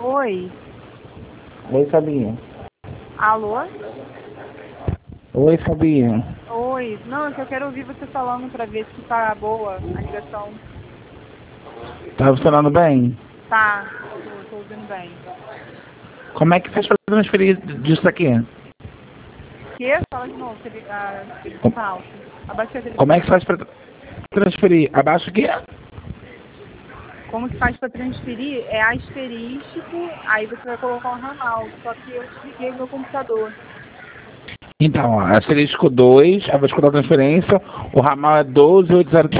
Oi. Oi, Fabinha. Alô? Oi, Fabinha. Oi. Não, é que eu quero ouvir você falando pra ver se tá boa a ligação. Tá funcionando bem? Tá, tô ouvindo bem. Como é que faz pra transferir disso aqui? Que? Fala de novo, a televisão tá alta. Abaixa a Como é televisão. que faz pra transferir? Abaixo aqui? Como que faz pra transferir? É asterístico, aí você vai colocar um ramal. Só que eu desliguei meu computador. Então, ó, asterisco 2, a vou escutar a transferência, o ramal é 12803.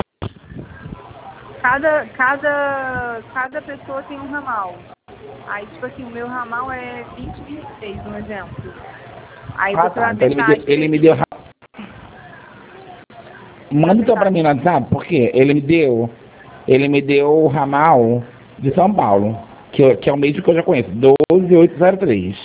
Cada pessoa tem um ramal. Aí, tipo assim, o meu ramal é 2026, um exemplo. Aí Ah, você vai tá. Então apertar ele me deu... asterisco. Você vai Manda então apertar. pra mim no WhatsApp, porque ele me deu o ramal de São Paulo, que é o mesmo que eu já conheço, 12803.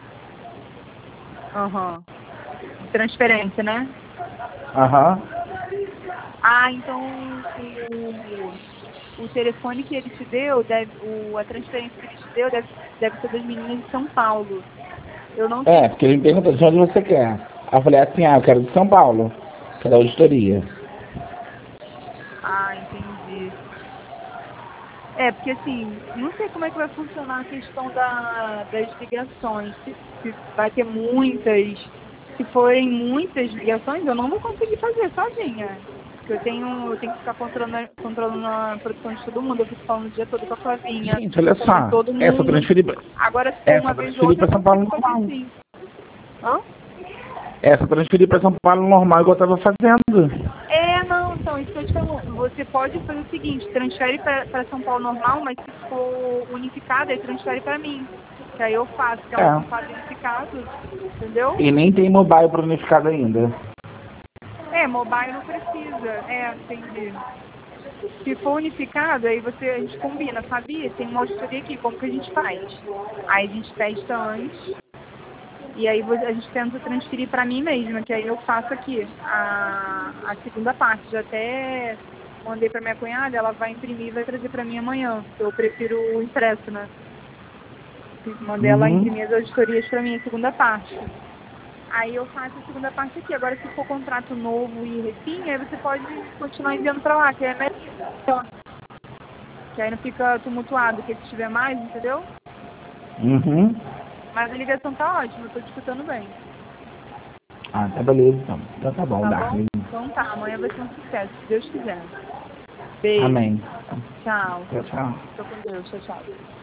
Aham. De transferência, né? Aham. Ah, então o telefone que ele te deu, a transferência que ele te deu deve ser das meninas de São Paulo. Eu não É, sei. porque ele me perguntou de onde você quer. Aí eu falei assim, eu quero de São Paulo, que é da auditoria. Ah, entendi. É, porque assim, não sei como é que vai funcionar a questão das ligações. Se vai ter muitas. Se forem muitas ligações, eu não vou conseguir fazer sozinha. Porque eu tenho que ficar controlando a produção de todo mundo. Eu fico falando o dia todo com a Flavinha, Gente, olha com só, todo mundo. Agora, se for uma vez ou outra, eu Pra São consigo Paulo fazer normal. sim. Hã? Essa transferir pra São Paulo normal, igual eu tava fazendo. Não, então, isso que eu te pergunto. Você pode fazer o seguinte, transfere para São Paulo normal, mas se for unificado, aí transfere para mim. Que aí eu faço, que elas não É. fazem unificado, entendeu? E nem tem mobile pro unificado ainda. Mobile não precisa. Entendi. Se for unificado, aí a gente combina, sabia? Tem uma auditoria aqui, como que a gente faz? Aí a gente testa antes, e aí a gente tenta transferir para mim mesma, que aí eu faço aqui a segunda parte. Já até mandei para minha cunhada, ela vai imprimir e vai trazer para mim amanhã. Eu prefiro o impresso, né? Mandei ela Uhum. imprimir as auditorias para mim, a segunda parte. Aí eu faço a segunda parte aqui. Agora, se for contrato novo e refim, aí você pode continuar enviando para lá, que é melhor. Que aí não fica tumultuado, que se tiver mais, entendeu? Uhum. Mas a ligação tá ótima, eu tô te escutando bem. Ah, tá beleza então. Então tá bom, Tá bom? Darling. Então tá, amanhã vai ser um sucesso, se Deus quiser. Beijo. Amém. Tchau. Tchau, tchau. Tô com Deus. Tchau, tchau.